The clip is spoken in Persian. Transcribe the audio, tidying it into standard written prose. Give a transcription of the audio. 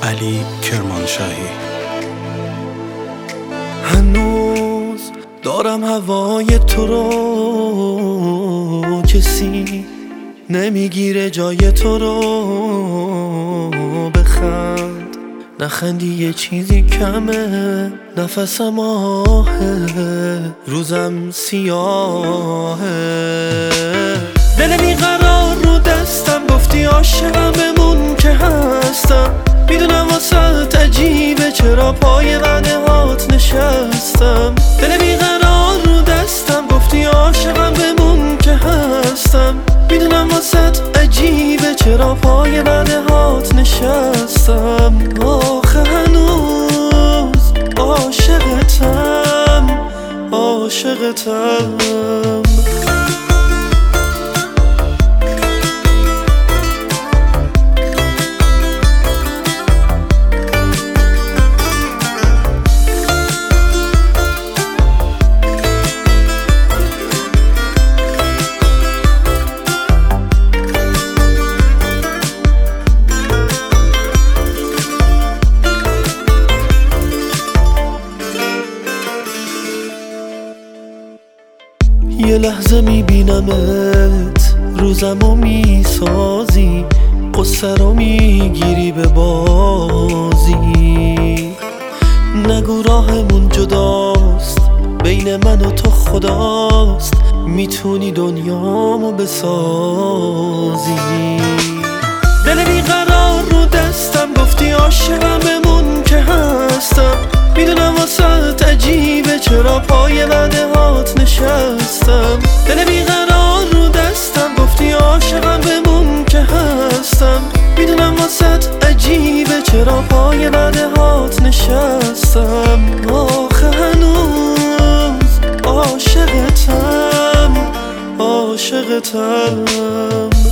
علی کرمانشاهی. هنوز دارم هوای تو رو، کسی نمیگیره جای تو رو. بخند نخندی یه چیزی کمه، نفسم آهه، روزم سیاهه. دل بیقرار رو دستم، گفتی عاشقم بمون که هستم. میدونم واسه عجیبه چرا پای وعده هات نشستم. دل بیقرار رو دستم، گفتی عاشقم بمون که هستم. میدونم واسه عجیبه چرا پای وعده هات نشستم. آخه هنوز عاشقتم، عاشقتم. یه لحظه میبینمت، روزمو میسازی، قصه رو میگیری به بازی. نگو راهمون جداست، بین من و تو خداست، میتونی دنیامو بسازی. دل بیقرار رو دستم، گفتی عاشقم بمون که هستم. میدونم واسه عجیبه چرا پای وعده هات نشستم. دل بیقرار رو دستم، گفتی عاشقم بمون که هستم. میدونم واسه عجیبه چرا پای وعده هات نشستم. آخه هنوز عاشقتم، عاشقتم.